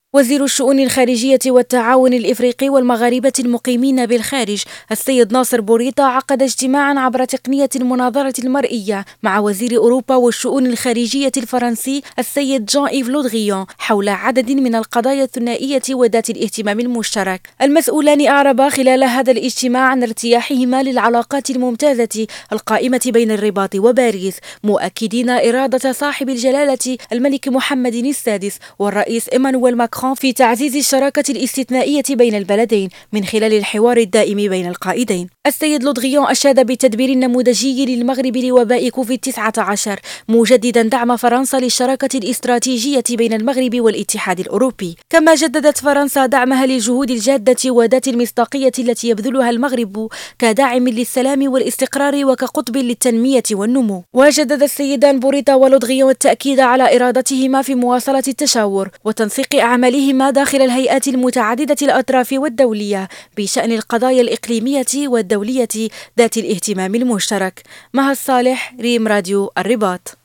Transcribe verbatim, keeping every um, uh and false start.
وزير الشؤون الخارجية والتعاون الإفريقي والمغاربة المقيمين بالخارج السيد ناصر بوريطة عقد اجتماعا عبر تقنية المناظرة المرئية مع وزير أوروبا والشؤون الخارجية الفرنسي السيد جان إيف لو دريان حول عدد من القضايا الثنائية وذات الاهتمام المشترك. المسؤولان أعربا خلال هذا الاجتماع عن ارتياحهما للعلاقات الممتازة القائمة بين الرباط وباريس، مؤكدين إرادة صاحب الجلالة الملك محمد السادس والرئيس إيمانويل ماكرون في تعزيز الشراكة الاستثنائية بين البلدين من خلال الحوار الدائم بين القائدين. السيد لو دريان أشاد بالتدبير النموذجي للمغرب لوباء كوفيد تسعة عشر، مجددا دعم فرنسا للشراكة الاستراتيجية بين المغرب والاتحاد الأوروبي. كما جددت فرنسا دعمها للجهود الجادة وذات المصداقية التي يبذلها المغرب كداعم للسلام والاستقرار وكقطب للتنمية والنمو. وجدد السيدان بوريطة ولو دريان التأكيد على إرادتهما في مواصلة التشاور وتنسيق أعمالهما داخل الهيئات المتعددة الأطراف والدولية بشأن القضايا الإقليمية والدولية ذات الاهتمام المشترك. مها الصالح، ريم راديو الرباط.